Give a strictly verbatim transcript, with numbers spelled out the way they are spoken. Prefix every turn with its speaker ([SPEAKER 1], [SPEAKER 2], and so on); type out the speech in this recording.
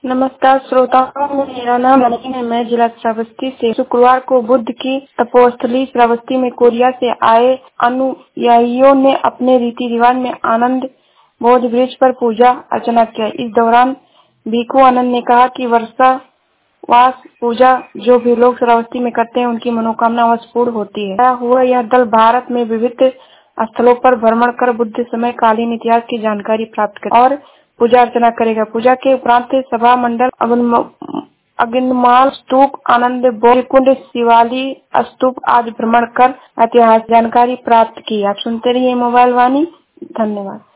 [SPEAKER 1] नमस्कार श्रोताओं, मेरा नाम अनिल है। मैं जिला श्रावस्ती से शुक्रवार को बुद्ध की तपोस्थली श्रावस्ती में कोरिया से आए अनुयायियों ने अपने रीति रिवाज में आनंद बोध वृक्ष पर पूजा अर्चना किया। इस दौरान भिक्षु आनंद ने कहा कि वर्षा वास पूजा जो भी लोग श्रावस्ती में करते हैं उनकी मनोकामना अवश्य पूर्ण होती है। आया हुआ यह दल भारत में विविध स्थलों पर भ्रमण कर बुद्ध समय कालीन इतिहास की जानकारी प्राप्त कर और पूजा अर्चना करेगा। पूजा के उपरांत सभा मंडल, अग्निमाल स्तूप, आनंद बोध कुंड, शिवाली स्तूप आदि भ्रमण कर ऐतिहासिक जानकारी प्राप्त की। आप सुनते रहिए मोबाइल वाणी। धन्यवाद।